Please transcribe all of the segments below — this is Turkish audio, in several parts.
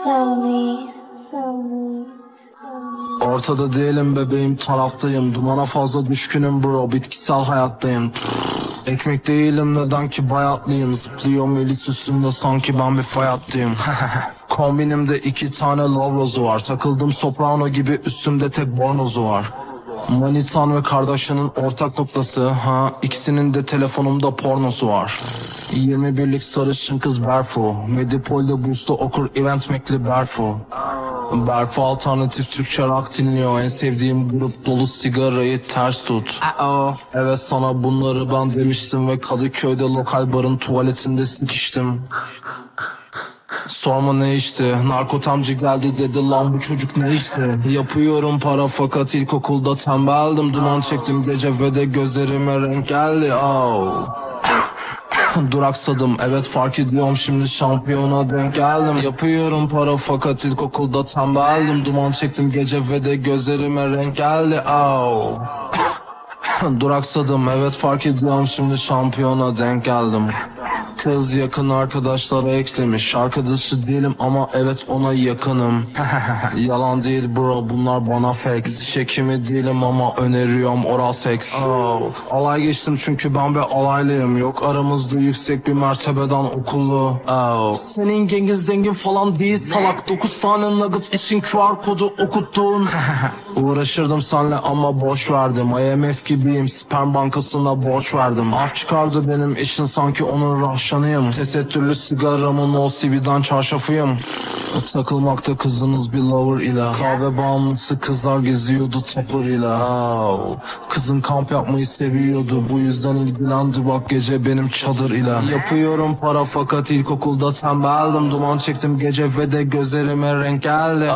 Ortada değilim bebeğim, taraftayım. Dumana fazla düşkünüm bro, bitkisel hayattayım. Ekmek değilim, neden ki bayatlıyım. Zıplıyorum elit üstümde, sanki ben bir fay hattıyım. Kombinimde 2 tane lavrozu var. Takıldım soprano gibi, üstümde tek bornozu var. Manitan ve kardeşinin ortak noktası, ikisinin de telefonumda pornosu var. 21'lik sarışın kız Berfu, Medipol'de burslu okur, event mekli Berfu. Berfu alternatif Türkçe rock dinliyor. En sevdiğim grup dolu, sigarayı ters tut. Evet, sana bunları ben demiştim ve Kadıköy'de lokal barın tuvaletinde sikiştim. Sorma ne içti, narkotamcı geldi dedi, lan bu çocuk ne içti. Yapıyorum para fakat ilkokulda tembeldim. Duman çektim gece ve de gözlerime renk geldi. Duraksadım, evet fark ediyorum, şimdi şampiyona denk geldim. Yapıyorum para fakat ilkokulda tembeldim. Duman çektim gece ve de gözlerime renk geldi. Duraksadım, evet fark ediyorum, şimdi şampiyona denk geldim. Kız yakın arkadaşlara eklemiş. Arkadaşı değilim ama evet ona yakınım. Yalan değil bro, bunlar bana fake. Diş hekimi değilim ama öneriyorum oral seks. Alay geçtim çünkü ben bir alaylıyım. Yok aramızda yüksek bir mertebeden okullu. Senin gengin zengin falan değil salak. 9 tane nugget için QR kodu okuttun. Uğraşırdım senle ama boş verdim. IMF gibiyim, sperm bankasına borç verdim. Af çıkardı benim için, sanki onun rahşanıyım. Tesettürlü sigaramın o CV'den çarşafıyım. Takılmakta kızınız bir lover ile. Kahve bağımlısı kızlar geziyordu tapır ile. Kızın kamp yapmayı seviyordu, bu yüzden ilgilendi bak gece benim çadır ile. Yapıyorum para fakat ilkokulda tembeldim. Duman çektim gece ve de gözlerime renk geldi.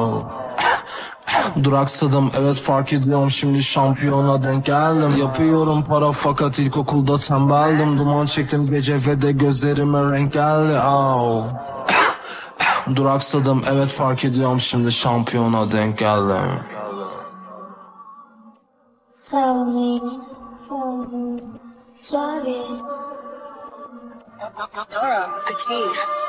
Duraksadım, evet fark ediyorum, şimdi şampiyona denk geldim. Yapıyorum para fakat ilkokulda tembeldim. Duman çektim gece ve de gözlerime renk geldi. Duraksadım, evet fark ediyorum, şimdi şampiyona denk geldim. Dora, a cave.